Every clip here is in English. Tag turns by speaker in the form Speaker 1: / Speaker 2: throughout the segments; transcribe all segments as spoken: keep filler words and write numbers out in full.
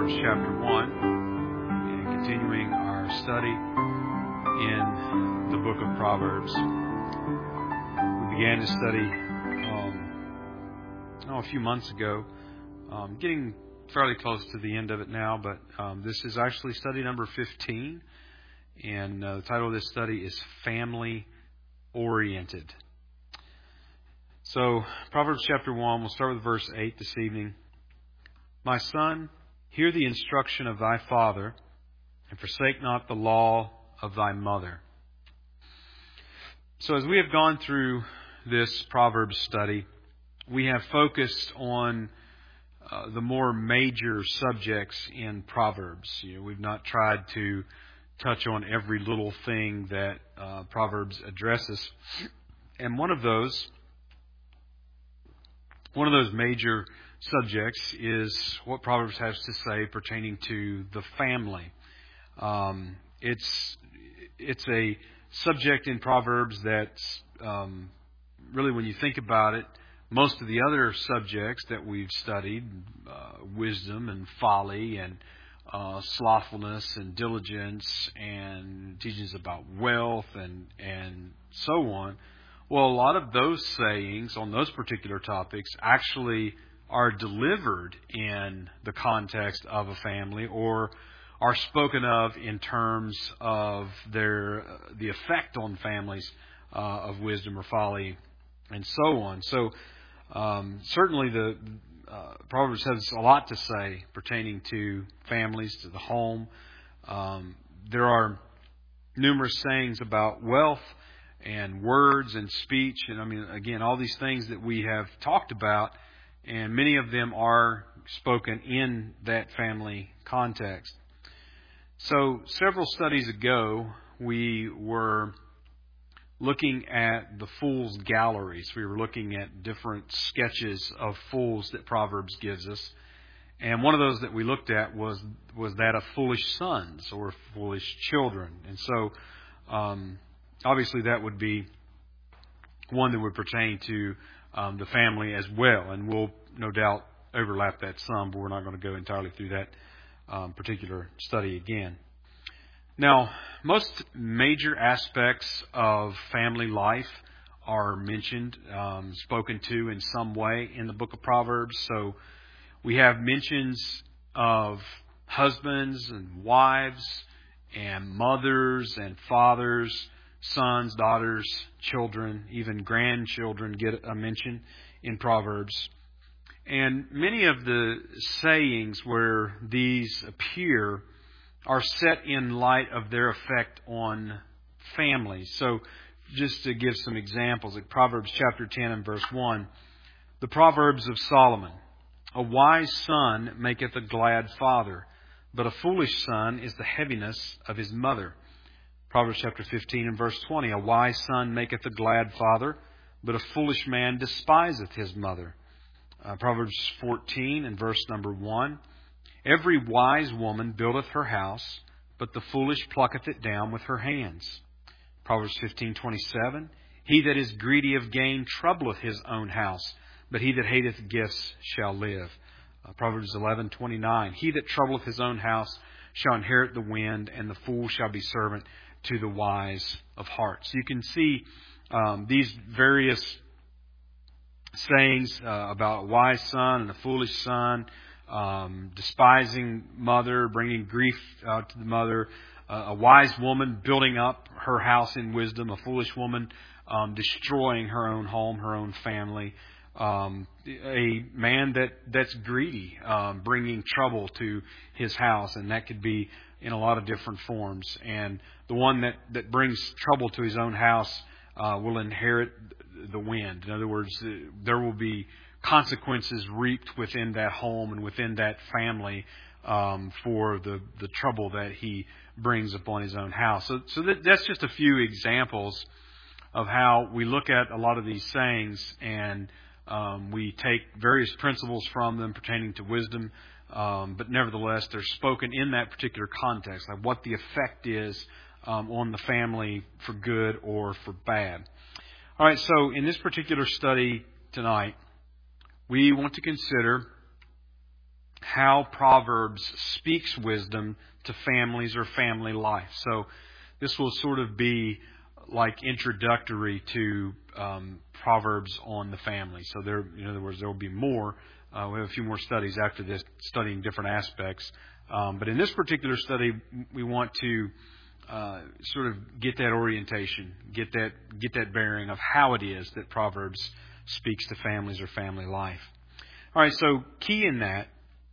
Speaker 1: Proverbs chapter one and continuing our study in the book of Proverbs. We began to study um, oh, a few months ago, um, getting fairly close to the end of it now, but um, this is actually study number fifteen, and uh, the title of this study is Family Oriented. So, Proverbs chapter one, we'll start with verse eight this evening. My son, hear the instruction of thy father, and forsake not the law of thy mother. So as we have gone through this Proverbs study, we have focused on uh, the more major subjects in Proverbs. You know, we've not tried to touch on every little thing that uh, Proverbs addresses. And one of those, one of those major subjects is what Proverbs has to say pertaining to the family. Um, it's it's a subject in Proverbs that's um, really, when you think about it, most of the other subjects that we've studied, uh, wisdom and folly and uh, slothfulness and diligence and teachings about wealth and and so on. Well, a lot of those sayings on those particular topics actually are delivered in the context of a family, or are spoken of in terms of their uh, the effect on families uh, of wisdom or folly, and so on. So um, certainly the uh, Proverbs has a lot to say pertaining to families, to the home. Um, there are numerous sayings about wealth and words and speech, and I mean, again, all these things that we have talked about. And many of them are spoken in that family context. So several studies ago, we were looking at the Fool's Galleries. We were looking at different sketches of fools that Proverbs gives us. And one of those that we looked at was was that of foolish sons or foolish children. And so um, obviously that would be one that would pertain to Um, the family as well, and we'll no doubt overlap that some, but we're not going to go entirely through that um, particular study again. Now, most major aspects of family life are mentioned, um, spoken to in some way in the book of Proverbs. So we have mentions of husbands and wives and mothers and fathers, sons, daughters, children, even grandchildren get a mention in Proverbs. And many of the sayings where these appear are set in light of their effect on families. So just to give some examples, like Proverbs chapter ten and verse one, the Proverbs of Solomon. A wise son maketh a glad father, but a foolish son is the heaviness of his mother. Proverbs chapter fifteen and verse twenty, a wise son maketh a glad father, but a foolish man despiseth his mother. Uh, Proverbs fourteen and verse number one, every wise woman buildeth her house, but the foolish plucketh it down with her hands. Proverbs fifteen twenty-seven, he that is greedy of gain troubleth his own house, but he that hateth gifts shall live. Uh, Proverbs eleven twenty-nine, he that troubleth his own house shall inherit the wind, and the fool shall be servant to the wise of heart. So you can see um, these various sayings uh, about a wise son and a foolish son, um, despising mother, bringing grief uh, to the mother, uh, a wise woman building up her house in wisdom, a foolish woman um, destroying her own home, her own family, um, a man that, that's greedy, um, bringing trouble to his house, and that could be in a lot of different forms. And the one that, that brings trouble to his own house uh, will inherit the wind. In other words, there will be consequences reaped within that home and within that family um, for the, the trouble that he brings upon his own house. So, so that, that's just a few examples of how we look at a lot of these sayings, and um, we take various principles from them pertaining to wisdom. Um, but nevertheless, they're spoken in that particular context, like what the effect is um, on the family for good or for bad. All right, so in this particular study tonight, we want to consider how Proverbs speaks wisdom to families or family life. So this will sort of be like introductory to um, Proverbs on the family. So there, in other words, there will be more. Uh, we have a few more studies after this, studying different aspects. Um, but in this particular study, we want to uh, sort of get that orientation, get that get that bearing of how it is that Proverbs speaks to families or family life. All right, so key in that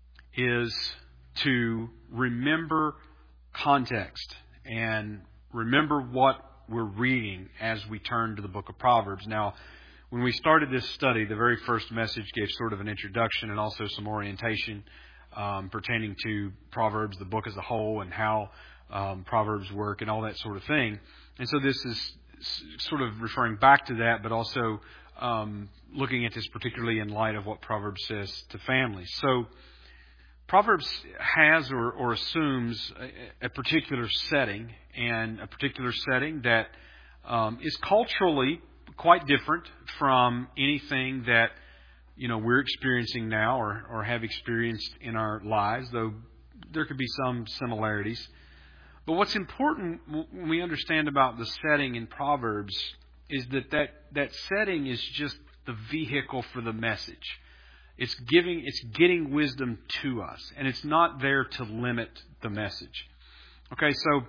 Speaker 1: is to remember context and remember what we're reading as we turn to the book of Proverbs. Now, when we started this study, the very first message gave sort of an introduction and also some orientation um, pertaining to Proverbs, the book as a whole, and how um, Proverbs work and all that sort of thing. And so this is sort of referring back to that, but also um, looking at this particularly in light of what Proverbs says to families. So Proverbs has or, or assumes a, a particular setting, and a particular setting that um, is culturally quite different from anything that you know we're experiencing now or, or have experienced in our lives, though there could be some similarities. But what's important when we understand about the setting in Proverbs is that that, that setting is just the vehicle for the message. It's giving, it's getting wisdom to us, and it's not there to limit the message. Okay, so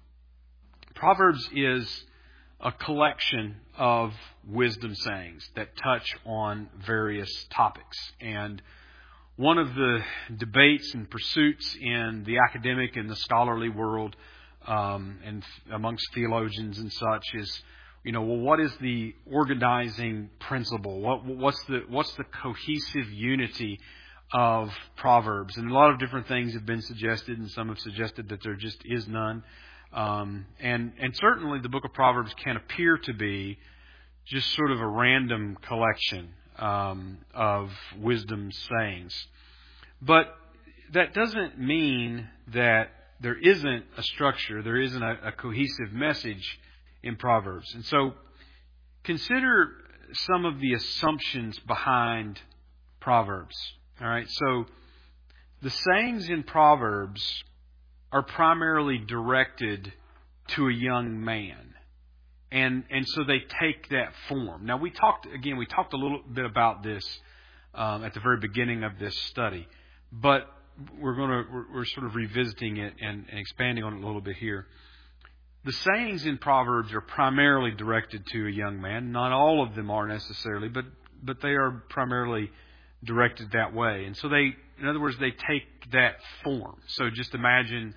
Speaker 1: Proverbs is a collection of wisdom sayings that touch on various topics. And one of the debates and pursuits in the academic and the scholarly world, um, and amongst theologians and such, is, you know, well, what is the organizing principle? What, what's the what's the cohesive unity of Proverbs? And a lot of different things have been suggested, and some have suggested that there just is none. Um, and and certainly the book of Proverbs can appear to be just sort of a random collection um, of wisdom sayings. But that doesn't mean that there isn't a structure, there isn't a, a cohesive message in Proverbs. And so consider some of the assumptions behind Proverbs. All right, so the sayings in Proverbs are primarily directed to a young man. And and so they take that form. Now we talked, again, we talked a little bit about this um, at the very beginning of this study. But we're going to, we're, we're sort of revisiting it and, and expanding on it a little bit here. The sayings in Proverbs are primarily directed to a young man. Not all of them are necessarily, but but they are primarily directed that way. And so they, in other words, they take that form. So just imagine,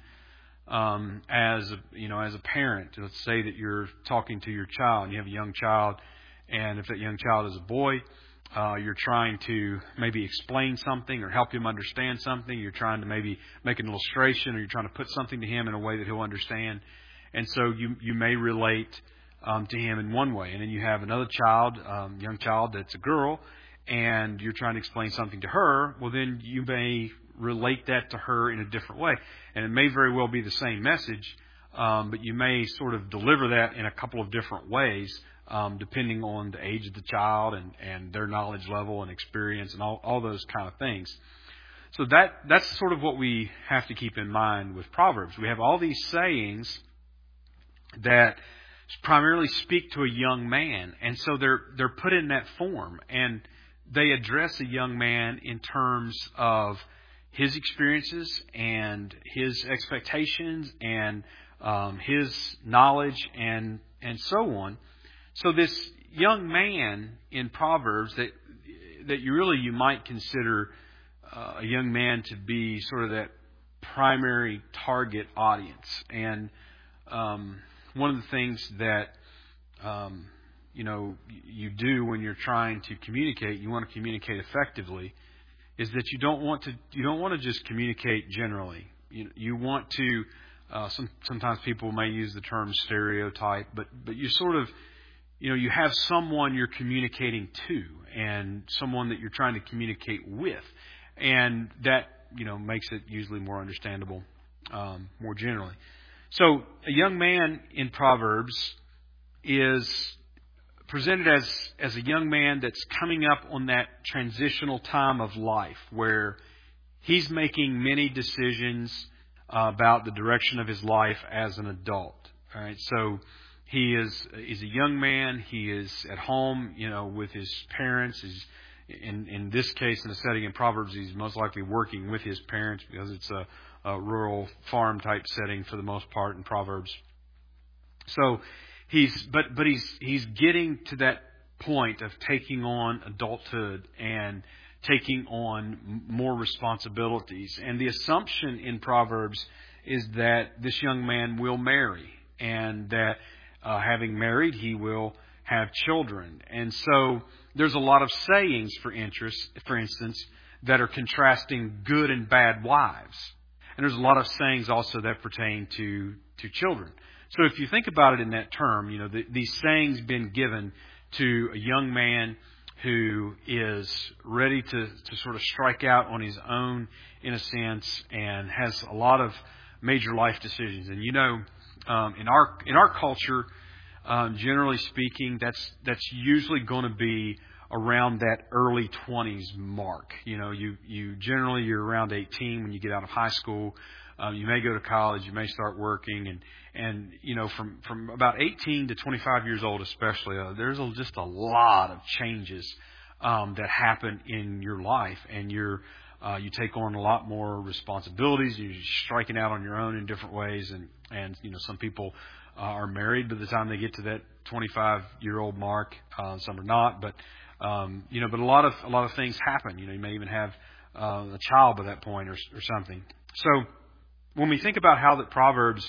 Speaker 1: um, as a, you know, as a parent, let's say that you're talking to your child, and you have a young child, and if that young child is a boy, uh, you're trying to maybe explain something or help him understand something. You're trying to maybe make an illustration, or you're trying to put something to him in a way that he'll understand. And so you you may relate um, to him in one way, and then you have another child, um, young child that's a girl, and you're trying to explain something to her. Well, then you may relate that to her in a different way, and it may very well be the same message, um, but you may sort of deliver that in a couple of different ways, um, depending on the age of the child and, and their knowledge level and experience and all, all those kind of things. So that that's sort of what we have to keep in mind with Proverbs. We have all these sayings that primarily speak to a young man, and so they're they're put in that form, and they address a young man in terms of his experiences and his expectations and um, his knowledge and and so on. So this young man in Proverbs that that you really you might consider uh, a young man to be sort of that primary target audience. And um, one of the things that um, you know you do when you're trying to communicate, you want to communicate effectively, is that you don't want to you don't want to just communicate generally. You you want to uh, some, sometimes people may use the term stereotype, but but you sort of you know you have someone you're communicating to and someone that you're trying to communicate with, and that you know makes it usually more understandable um, more generally. So a young man in Proverbs is presented as, as a young man that's coming up on that transitional time of life where he's making many decisions uh, about the direction of his life as an adult. All right, so he is he's a young man. He is at home, you know, with his parents. He's, in in this case, in the setting in Proverbs, he's most likely working with his parents because it's a, a rural farm type setting for the most part in Proverbs. So he's but but he's he's getting to that point of taking on adulthood and taking on more responsibilities. And the assumption in Proverbs is that this young man will marry, and that uh, having married, he will have children. And so there's a lot of sayings, for interest, for instance, that are contrasting good and bad wives. And there's a lot of sayings also that pertain to, to children. So if you think about it in that term, you know, the, these sayings been given to a young man who is ready to, to sort of strike out on his own, in a sense, and has a lot of major life decisions. And you know, um, in our in our culture, um, generally speaking, that's that's usually going to be around that early twenties mark. You know, you you generally you're around eighteen when you get out of high school. Um, you may go to college, you may start working, and and you know from from about eighteen to twenty-five years old, especially, uh, there's a, just a lot of changes um, that happen in your life, and you're uh, you take on a lot more responsibilities. You're striking out on your own in different ways, and and you know some people uh, are married by the time they get to that twenty-five year old mark. Uh, some are not, but um, you know, but a lot of a lot of things happen. You know, you may even have uh, a child by that point, or or something. So when we think about how that Proverbs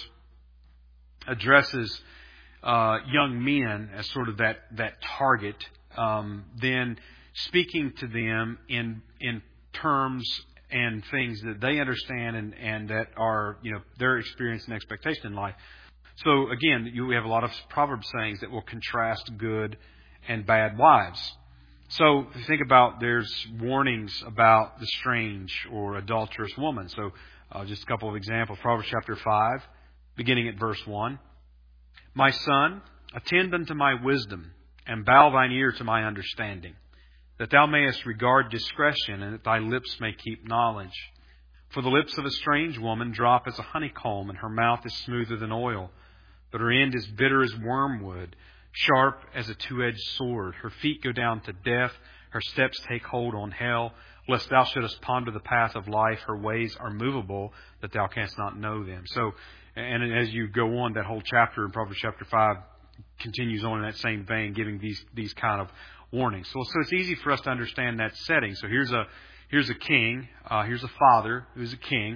Speaker 1: addresses uh, young men as sort of that that target, um, then speaking to them in in terms and things that they understand and, and that are, you know, their experience and expectation in life. So again, you we have a lot of Proverbs sayings that will contrast good and bad wives. So if you think about, there's warnings about the strange or adulterous woman. So Uh, just a couple of examples. Proverbs chapter five, beginning at verse one. My son, attend unto my wisdom, and bow thine ear to my understanding, that thou mayest regard discretion, and that thy lips may keep knowledge. For the lips of a strange woman drop as a honeycomb, and her mouth is smoother than oil. But her end is bitter as wormwood, sharp as a two-edged sword. Her feet go down to death, her steps take hold on hell. Lest thou shouldest ponder the path of life, her ways are movable, that thou canst not know them. So, and as you go on, that whole chapter in Proverbs chapter five continues on in that same vein, giving these these kind of warnings. So, so it's easy for us to understand that setting. So here's a here's a king, uh, here's a father who's a king,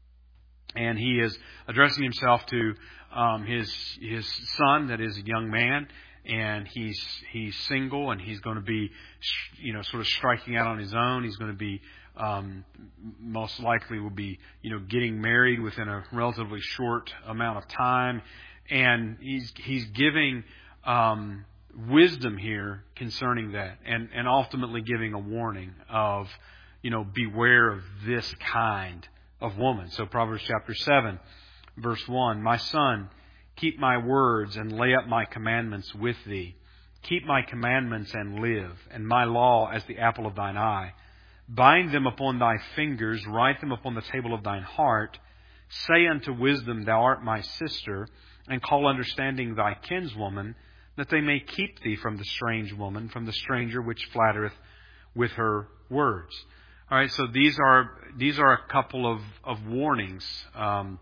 Speaker 1: and he is addressing himself to um, his his son, that is a young man. And he's he's single, and he's going to be, you know, sort of striking out on his own. He's going to be um, most likely will be, you know, getting married within a relatively short amount of time, and he's he's giving um, wisdom here concerning that, and and ultimately giving a warning of, you know, beware of this kind of woman. So Proverbs chapter seven, verse one, my son, keep my words and lay up my commandments with thee. Keep my commandments and live, and my law as the apple of thine eye. Bind them upon thy fingers, write them upon the table of thine heart. Say unto wisdom, thou art my sister, and call understanding thy kinswoman, that they may keep thee from the strange woman, from the stranger which flattereth with her words. All right, so these are these are a couple of, of warnings um,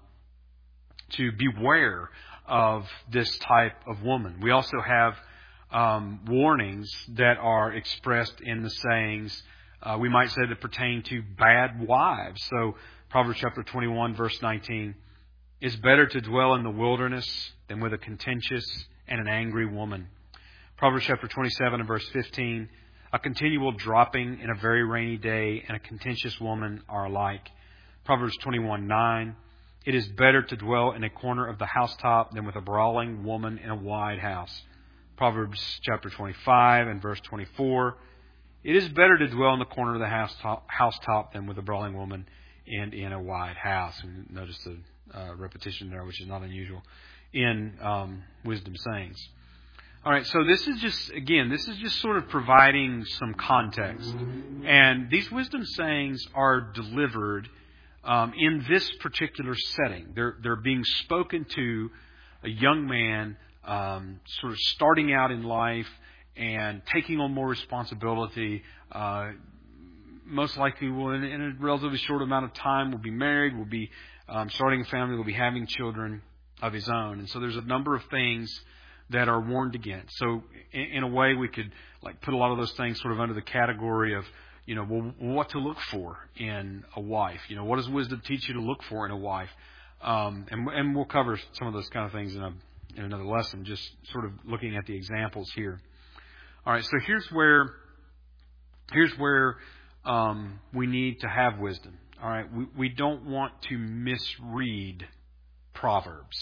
Speaker 1: to beware of this type of woman. We also have um, warnings that are expressed in the sayings, uh, we might say, that pertain to bad wives. So Proverbs chapter twenty-one, verse nineteen, it's better to dwell in the wilderness than with a contentious and an angry woman. Proverbs chapter twenty-seven and verse fifteen, a continual dropping in a very rainy day and a contentious woman are alike. Proverbs twenty-one, nine, it is better to dwell in a corner of the housetop than with a brawling woman in a wide house. Proverbs chapter twenty-five and verse twenty-four. It is better to dwell in the corner of the housetop, housetop than with a brawling woman and in a wide house. And notice the uh, repetition there, which is not unusual in um, wisdom sayings. All right, so this is just, again, this is just sort of providing some context. And these wisdom sayings are delivered um, in this particular setting. They're, they're being spoken to a young man um, sort of starting out in life and taking on more responsibility. Uh, most likely will, in, in a relatively short amount of time, will be married, will be um, starting a family, will be having children of his own. And so there's a number of things that are warned against. So in, in a way, we could like put a lot of those things sort of under the category of, you know, well, what to look for in a wife. You know, what does wisdom teach you to look for in a wife? Um, and, and we'll cover some of those kind of things in, a, in another lesson, just sort of looking at the examples here. All right, so here's where here's where um, we need to have wisdom. All right, we, we don't want to misread Proverbs.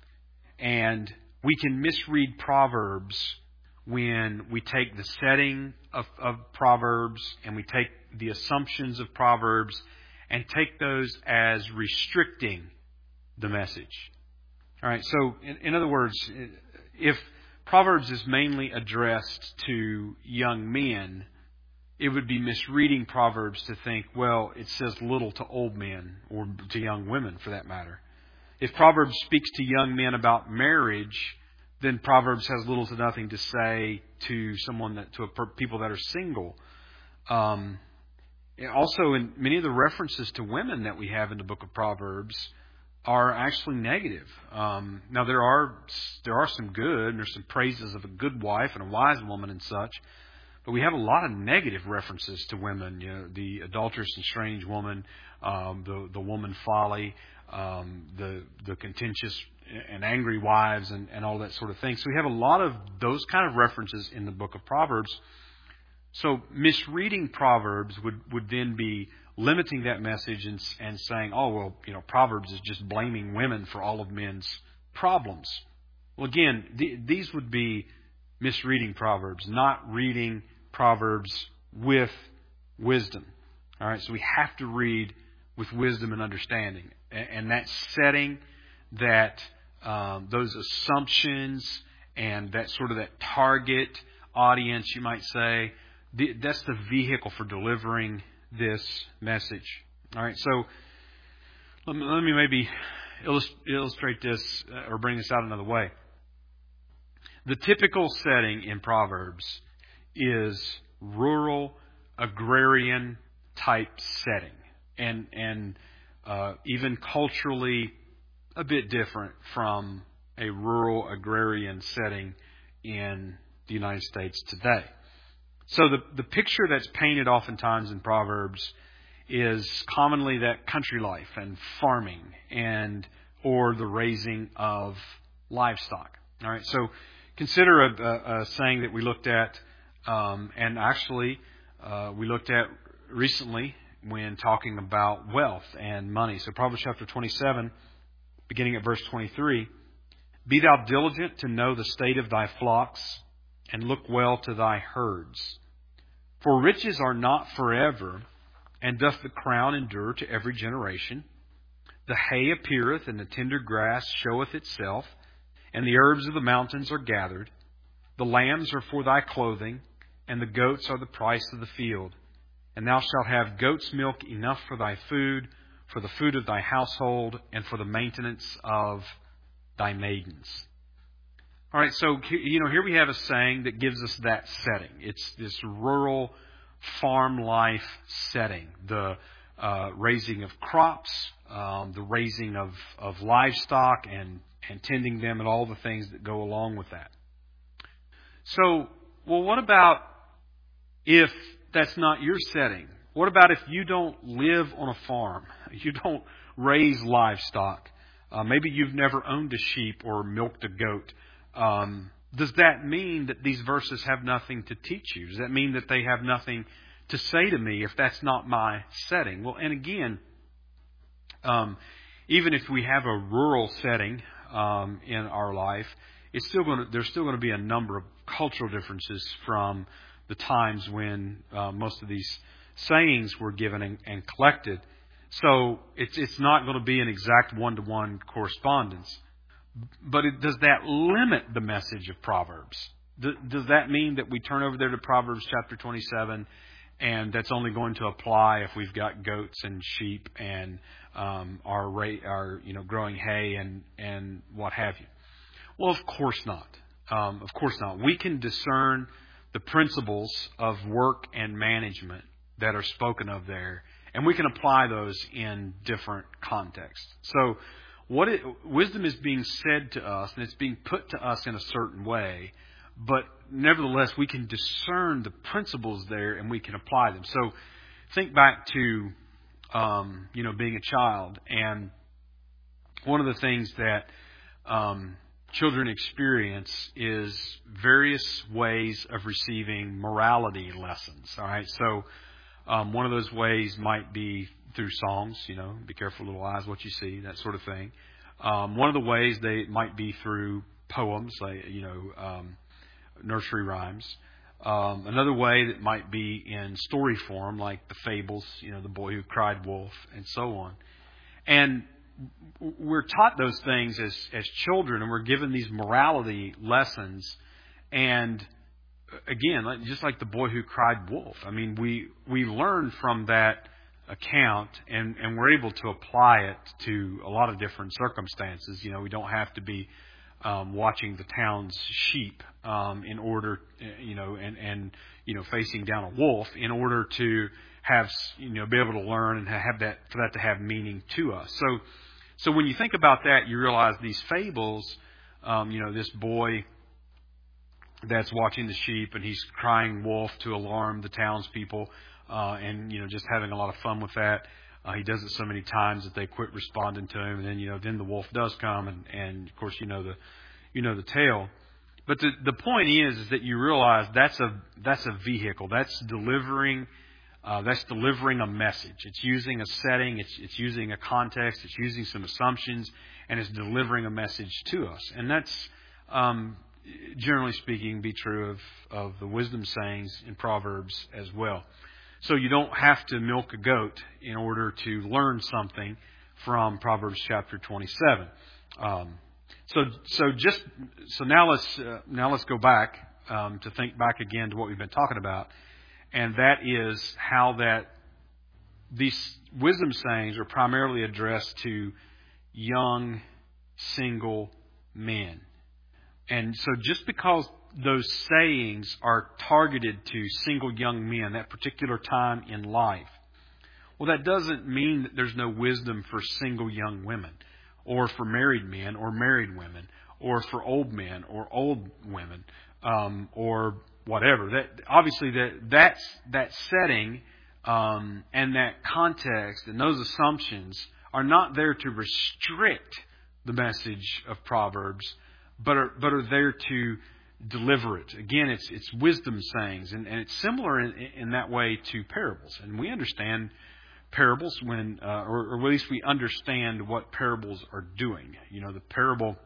Speaker 1: And we can misread Proverbs when we take the setting of, of Proverbs and we take the assumptions of Proverbs and take those as restricting the message. All right, so in, in other words, if Proverbs is mainly addressed to young men, it would be misreading Proverbs to think, well, it says little to old men or to young women for that matter. If Proverbs speaks to young men about marriage, then Proverbs has little to nothing to say to someone that to a, people that are single. Um, also, in many of the references to women that we have in the book of Proverbs are actually negative. Um, now there are there are some good, and there's some praises of a good wife and a wise woman and such, but we have a lot of negative references to women. You know, the adulterous and strange woman, um, the the woman folly. Um, the the contentious and angry wives and, and all that sort of thing. So we have a lot of those kind of references in the book of Proverbs. So misreading Proverbs would, would then be limiting that message and, and saying, oh, well, you know, Proverbs is just blaming women for all of men's problems. Well, again, th- these would be misreading Proverbs, not reading Proverbs with wisdom. All right, so we have to read with wisdom and understanding. And that setting, that um, those assumptions, and that sort of that target audience, you might say, the, that's the vehicle for delivering this message. All right, so let me, let me maybe illust- illustrate this uh, or bring this out another way. The typical setting in Proverbs is rural, agrarian type setting, and and Uh, even culturally a bit different from a rural agrarian setting in the United States today. So the, the picture that's painted oftentimes in Proverbs is commonly that country life and farming and or the raising of livestock. All right, so consider a, a, a saying that we looked at, um, and actually uh, we looked at recently when talking about wealth and money. So Proverbs chapter twenty-seven, beginning at verse twenty-three, "Be thou diligent to know the state of thy flocks, and look well to thy herds. For riches are not forever, and doth the crown endure to every generation? The hay appeareth, and the tender grass showeth itself, and the herbs of the mountains are gathered. The lambs are for thy clothing, and the goats are the price of the field. And thou shalt have goat's milk enough for thy food, for the food of thy household, and for the maintenance of thy maidens." All right, so, you know, here we have a saying that gives us that setting. It's this rural farm life setting. The uh, raising of crops, um, the raising of, of livestock, and, and tending them, and all the things that go along with that. So, well, what about if that's not your setting? What about if you don't live on a farm? You don't raise livestock. Uh, maybe you've never owned a sheep or milked a goat. Um, does that mean that these verses have nothing to teach you? Does that mean that they have nothing to say to me if that's not my setting? Well, and again, um, even if we have a rural setting um, in our life, it's still going to, there's still going to be a number of cultural differences from the times when uh, most of these sayings were given and, and collected. So it's it's not going to be an exact one-to-one correspondence. But it, does that limit the message of Proverbs? th- does that mean that we turn over there to Proverbs chapter twenty-seven, and that's only going to apply if we've got goats and sheep and um, our ra- our you know growing hay and and what have you? Well, of course not. Um, of course not. We can discern the principles of work and management that are spoken of there, and we can apply those in different contexts. So, what it, wisdom is being said to us, and it's being put to us in a certain way, but nevertheless, we can discern the principles there, and we can apply them. So, think back to um, you know being a child, and one of the things that um, children experience is various ways of receiving morality lessons. All right, so um, one of those ways might be through songs. You know, be careful, little eyes, what you see, that sort of thing. Um, one of the ways they might be through poems, like you know, um, nursery rhymes. Um, another way that might be in story form, like the fables. You know, the boy who cried wolf, and so on. And we're taught those things as, as children, and we're given these morality lessons. And again, just like the boy who cried wolf, I mean, we we learn from that account, and, and we're able to apply it to a lot of different circumstances. You know, we don't have to be um, watching the town's sheep um, in order, you know, and, and you know, facing down a wolf in order to have, you know, be able to learn and have that, for that to have meaning to us. So, so when you think about that, you realize these fables, um, you know, this boy that's watching the sheep and he's crying wolf to alarm the townspeople, uh, and, you know, just having a lot of fun with that. Uh, he does it so many times that they quit responding to him, and then, you know, then the wolf does come, and, and of course, you know the, you know the tale. But the the point is, is that you realize that's a that's a vehicle. That's delivering. Uh, that's delivering a message. It's using a setting. It's it's using a context. It's using some assumptions, and it's delivering a message to us. And that's, um, generally speaking, be true of of the wisdom sayings in Proverbs as well. So you don't have to milk a goat in order to learn something from Proverbs chapter twenty-seven. Um, so so just so now let's uh, now let's go back um, to think back again to what we've been talking about. And that is how that these wisdom sayings are primarily addressed to young, single men. And so just because those sayings are targeted to single young men, that particular time in life, well, that doesn't mean that there's no wisdom for single young women, or for married men or married women, or for old men or old women, um, or whatever. That obviously that that's that setting um, and that context and those assumptions are not there to restrict the message of Proverbs, but are but are there to deliver it. Again, it's it's wisdom sayings, and, and it's similar in, in that way to parables. And we understand parables when, uh, or, or at least we understand what parables are doing. You know, the parable.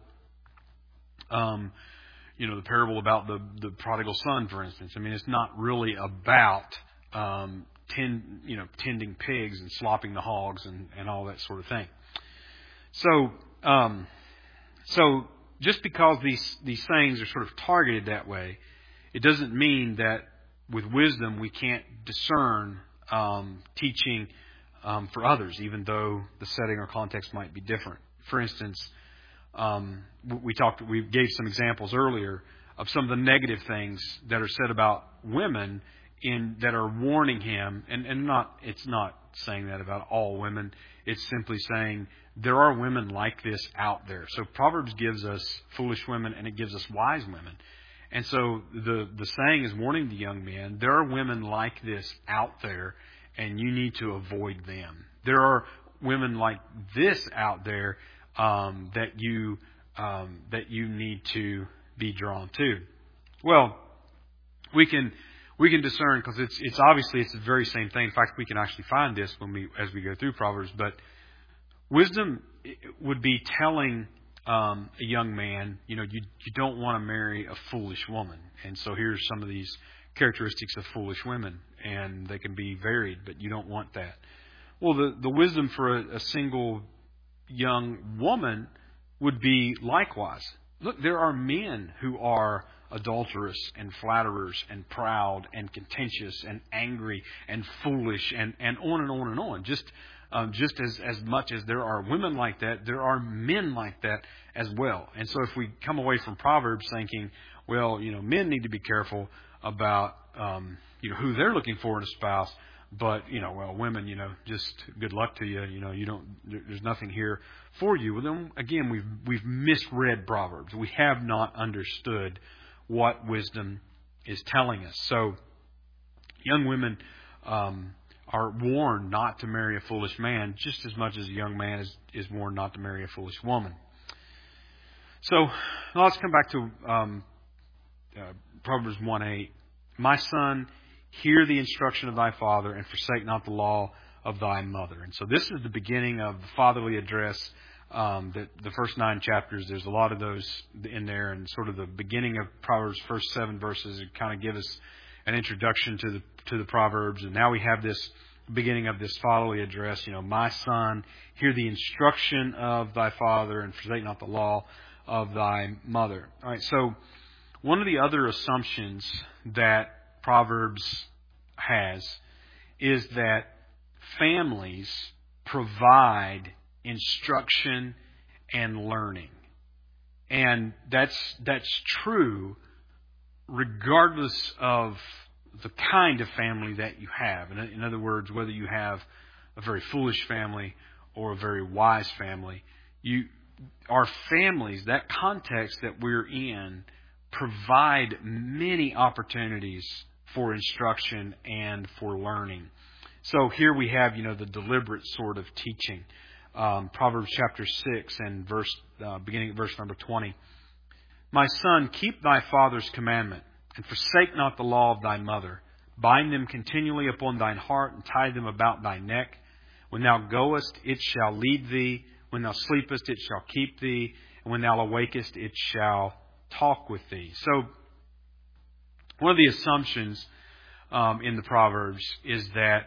Speaker 1: Um, You know, the parable about the, the prodigal son, for instance. I mean, it's not really about, um, tend, you know, tending pigs and slopping the hogs and, and all that sort of thing. So, um, so just because these, these sayings are sort of targeted that way, it doesn't mean that with wisdom we can't discern, um, teaching, um, for others, even though the setting or context might be different. For instance, Um, we talked. We gave some examples earlier of some of the negative things that are said about women in that are warning him, and, and not. It's not saying that about all women. It's simply saying there are women like this out there. So Proverbs gives us foolish women, and it gives us wise women. And so the the saying is warning the young men. There are women like this out there, and you need to avoid them. There are women like this out there. Um, that you um, that you need to be drawn to. Well, we can we can discern because it's it's obviously it's the very same thing. In fact, we can actually find this when we as we go through Proverbs. But wisdom would be telling um, a young man, you know, you you don't want to marry a foolish woman. And so here's some of these characteristics of foolish women, and they can be varied, but you don't want that. Well, the the wisdom for a, a single young woman would be likewise. Look, there are men who are adulterous and flatterers and proud and contentious and angry and foolish and, and on and on and on. Just um, just as, as much as there are women like that, there are men like that as well. And so if we come away from Proverbs thinking, well, you know, men need to be careful about um, you know who they're looking for in a spouse, but you know, well, women, you know, just good luck to you. You know, you don't. There's nothing here for you. Well, then again, we've we've misread Proverbs. We have not understood what wisdom is telling us. So, young women um, are warned not to marry a foolish man, just as much as a young man is, is warned not to marry a foolish woman. So, now let's come back to um, uh, Proverbs one eight. My son, hear the instruction of thy father, and forsake not the law of thy mother. And so this is the beginning of the fatherly address. Um, that the first nine chapters, there's a lot of those in there, and sort of the beginning of Proverbs' first seven verses kind of give us an introduction to the to the Proverbs. And now we have this beginning of this fatherly address. You know, my son, hear the instruction of thy father, and forsake not the law of thy mother. All right. So one of the other assumptions that Proverbs has is that families provide instruction and learning. And that's that's true regardless of the kind of family that you have. In, in other words, whether you have a very foolish family or a very wise family, you our families, that context that we're in, provide many opportunities for instruction and for learning. So here we have, you know, the deliberate sort of teaching. Um, Proverbs chapter six and verse, uh, beginning at verse number twenty. My son, keep thy father's commandment, and forsake not the law of thy mother. Bind them continually upon thine heart, and tie them about thy neck. When thou goest, it shall lead thee. When thou sleepest, it shall keep thee. And when thou awakest, it shall talk with thee. So, one of the assumptions um, in the Proverbs is that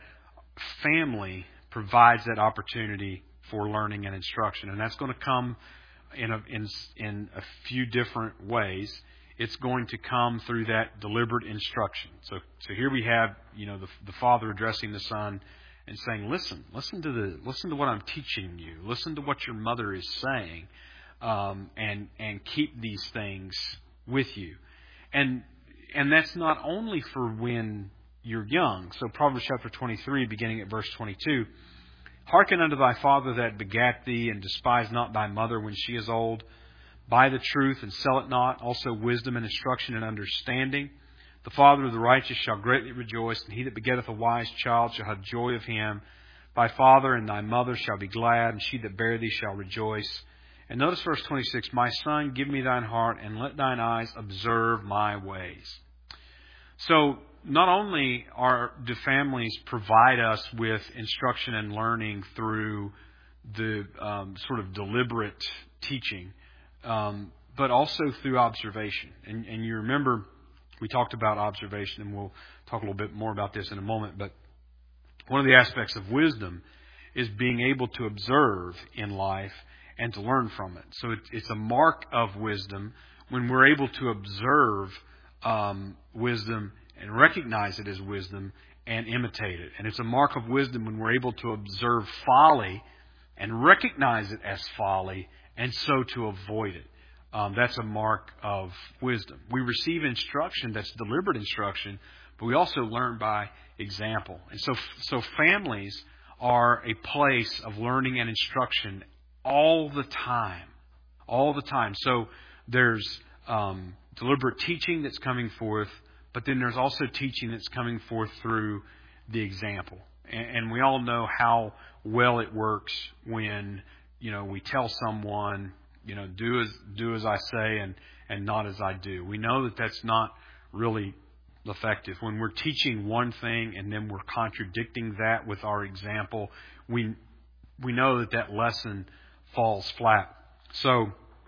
Speaker 1: family provides that opportunity for learning and instruction, and that's going to come in a, in in a few different ways. It's going to come through that deliberate instruction. So, so here we have, you know, the, the father addressing the son and saying, "Listen, listen to the listen to what I'm teaching you. Listen to what your mother is saying, um, and and keep these things with you." And and that's not only for when you're young. So Proverbs chapter twenty-three, beginning at verse twenty-two. Hearken unto thy father that begat thee, and despise not thy mother when she is old. Buy the truth and sell it not, also wisdom and instruction and understanding. The father of the righteous shall greatly rejoice, and he that begetteth a wise child shall have joy of him. Thy father and thy mother shall be glad, and she that bare thee shall rejoice. And notice verse twenty-six, my son, give me thine heart, and let thine eyes observe my ways. So, not only are do families provide us with instruction and learning through the um, sort of deliberate teaching, um, but also through observation. And, and you remember we talked about observation, and we'll talk a little bit more about this in a moment. But one of the aspects of wisdom is being able to observe in life and to learn from it. So it, it's a mark of wisdom when we're able to observe um, wisdom and recognize it as wisdom and imitate it. And it's a mark of wisdom when we're able to observe folly and recognize it as folly, and so to avoid it. Um, that's a mark of wisdom. We receive instruction that's deliberate instruction, but we also learn by example. And so, so families are a place of learning and instruction all the time. All the time. So there's um, deliberate teaching that's coming forth, but then there's also teaching that's coming forth through the example. And, and we all know how well it works when, you know, we tell someone, you know, do as do as I say and, and not as I do. We know that that's not really effective. When we're teaching one thing and then we're contradicting that with our example, we we know that that lesson falls flat. So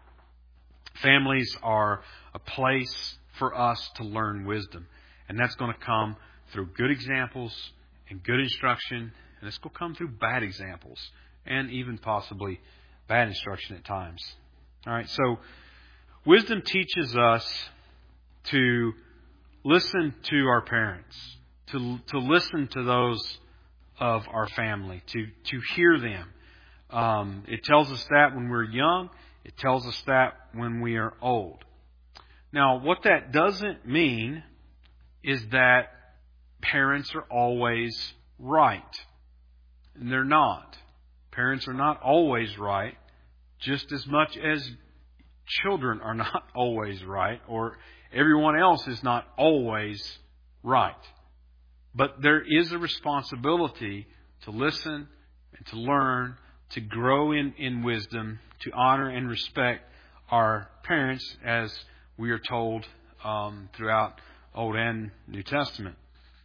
Speaker 1: families are a place for us to learn wisdom. And that's going to come through good examples and good instruction. And it's going to come through bad examples and even possibly bad instruction at times. All right, so wisdom teaches us to listen to our parents, to to listen to those of our family, to, to hear them. Um, it tells us that when we're young. It tells us that when we are old. Now, what that doesn't mean is that parents are always right. And they're not. Parents are not always right, just as much as children are not always right, or everyone else is not always right. But there is a responsibility to listen and to learn, to grow in, in wisdom, to honor and respect our parents, as we are told um, throughout Old and New Testament.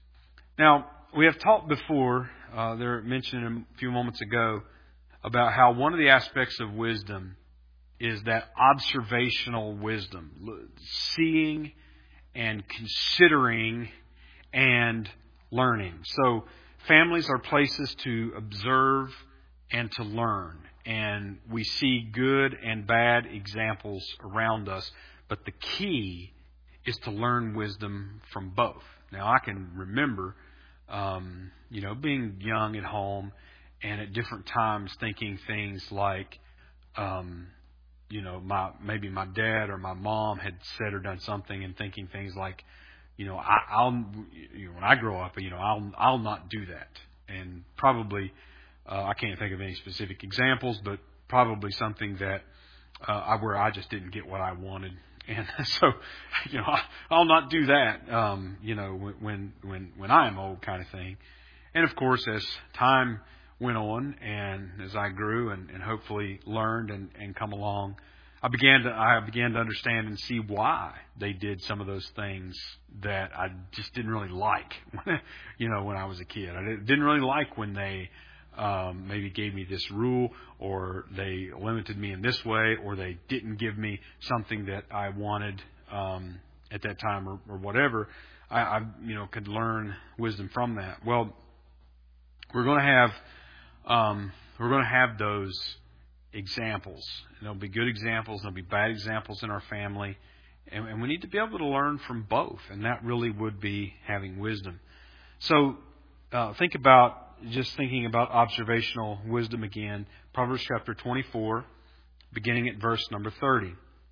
Speaker 1: Now, we have talked before, uh, there mentioned a few moments ago, about how one of the aspects of wisdom is that observational wisdom, seeing and considering and learning. So families are places to observe and to learn. And we see good and bad examples around us. But the key is to learn wisdom from both. Now, I can remember, um, you know, being young at home and at different times thinking things like, um, you know, my maybe my dad or my mom had said or done something, and thinking things like, you know, I, I'll you know, when I grow up, you know, I'll I'll not do that, and probably uh, I can't think of any specific examples, but probably something that uh, I, where I just didn't get what I wanted, and so you know, I, I'll not do that, um, you know, when when when I am old, kind of thing. And of course, as time went on, and as I grew and, and hopefully learned and, and come along, I began to I began to understand and see why they did some of those things that I just didn't really like, you know, when I was a kid. I didn't really like when they um, maybe gave me this rule, or they limited me in this way, or they didn't give me something that I wanted um, at that time, or, or whatever. I, I you know could learn wisdom from that. Well, we're going to have um, we're going to have those examples. And there'll be good examples, there'll be bad examples in our family, and, and we need to be able to learn from both, and that really would be having wisdom. So uh, think about, just thinking about observational wisdom again, Proverbs chapter twenty-four, beginning at verse number thirty.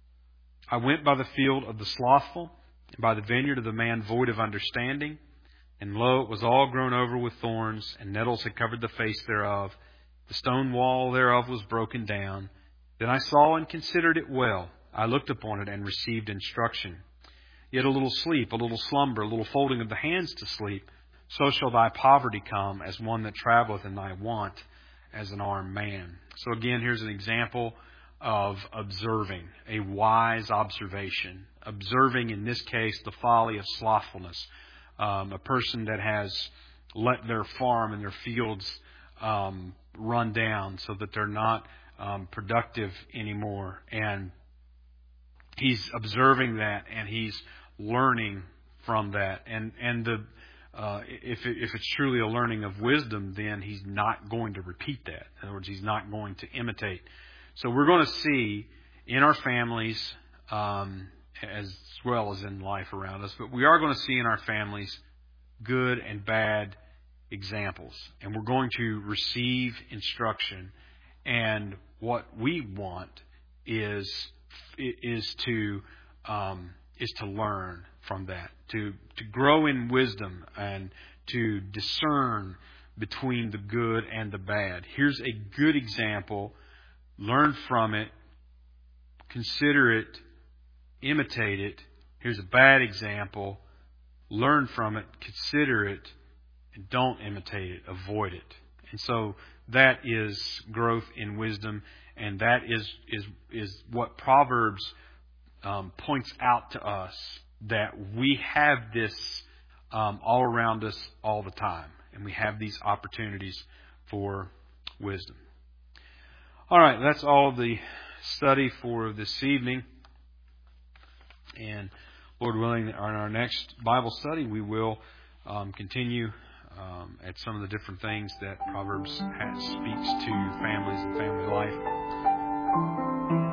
Speaker 1: I went by the field of the slothful, and by the vineyard of the man void of understanding, and lo, it was all grown over with thorns, and nettles had covered the face thereof. The stone wall thereof was broken down. Then I saw and considered it well. I looked upon it and received instruction. Yet a little sleep, a little slumber, a little folding of the hands to sleep, so shall thy poverty come as one that travelleth, and thy want as an armed man. So again, here's an example of observing, a wise observation. Observing, in this case, the folly of slothfulness. Um, a person that has let their farm and their fields um, run down so that they're not um, productive anymore. And he's observing that, and he's learning from that. And and the uh, if it, if it's truly a learning of wisdom, then he's not going to repeat that. In other words, he's not going to imitate. So we're going to see in our families, um, as well as in life around us, but we are going to see in our families good and bad examples, and we're going to receive instruction. And what we want is is to um, is to learn from that, to to grow in wisdom and to discern between the good and the bad. Here's a good example. Learn from it, consider it, imitate it. Here's a bad example. Learn from it, consider it, and don't imitate it. Avoid it. And so that is growth in wisdom, and that is is is what Proverbs um, points out to us, that we have this um, all around us all the time, and we have these opportunities for wisdom. All right, that's all the study for this evening. And Lord willing, on our next Bible study, we will um, continue um, at some of the different things that Proverbs has, speaks to families and family life.